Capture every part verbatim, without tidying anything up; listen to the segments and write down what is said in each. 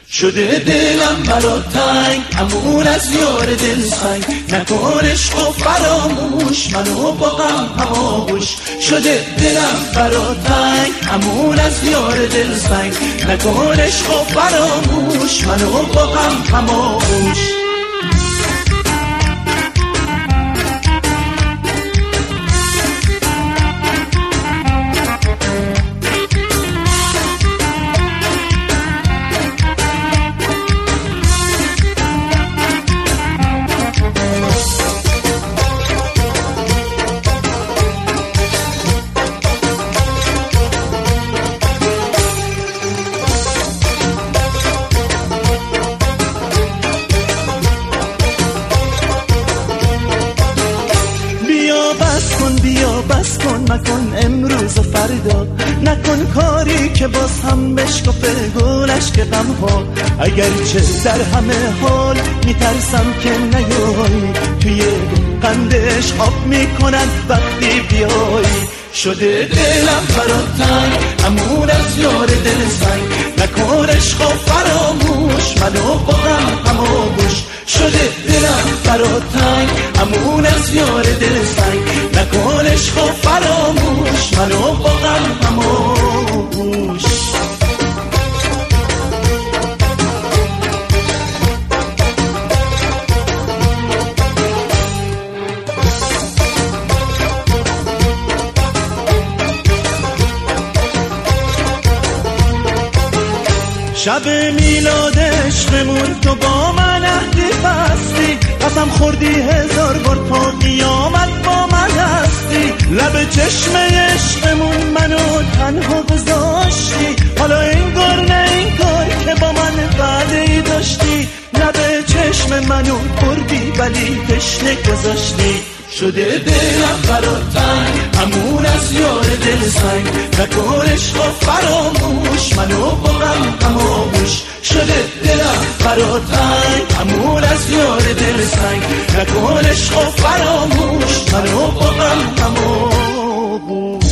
شده دلم برا تنگ، امون از یار دل سنگ، نکن عشق و فراموش، منو با غم هماغوش. شده دلم برا تنگ، امون از یار دل سنگ، نکن عشق و فراموش، منو با غم هماغوش. بیا بس کن مکن امروز و فردا، نکن کاری که باز هم بشکفه گلش که غم ها. اگرچه در همه حال میترسم که نیایی، توی قندش آب میکنن وقتی بیایی. شده دلم برا تنگ، امون از یار دل سنگ، نکن عشق و فراموش، منو با غم هماغوش. شده دلم برا تنگ، امون از یار دل سنگ، نکن عشق و فراموش، منو با غم هماغوش. شب میلاد عشقمون تو با من عهدی بستی، قسم خوردی هزار بار تا قیامت با من هستی. لب چشم عشقمون منو تنها گذاشتی، حالا انگار نه انگار که با من وعده‌ای داشتی. لب چشم منو خوردی ولی تشنه گذاشتی. شده دلم برا تنگ، امون از یار دل سنگ، نکن عشق و فراموش، منو با غم هماغوش. شده دلم برا تنگ، امون از یار دل سنگ، نکن عشق و فراموش، منو با غم هماغوش.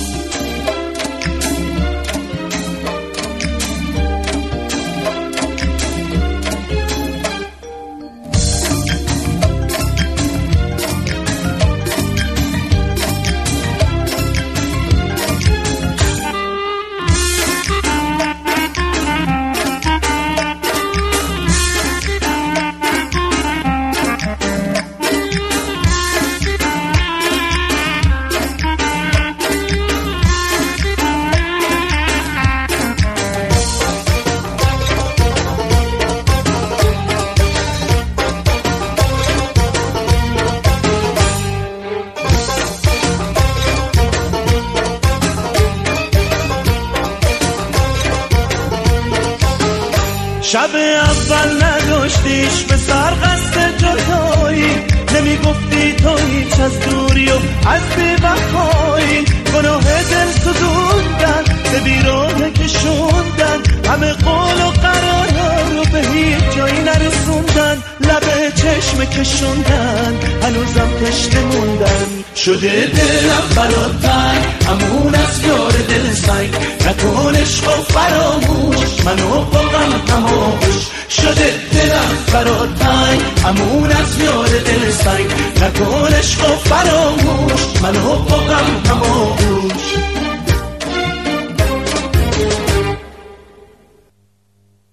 شب اول نداشتیش به سر قصد جدایی، نمیگفتی تو هیچ از دوری و از بی‌وفایی. گناه دل سوزوندن به بیراه کشوندن، همه قول و قرار رو به هیچ جایی نرسوندن. لب چشم کشوندن هنوزم تشنه موندن. شده دلم برا تنگ، امون از یار دل سنگ، نکن عشق و فراموش، منو با غم هماغوش. شده دلم برا تنگ، امون از یار دل سنگ، نکن عشق و فراموش، منو با غم هماغوش.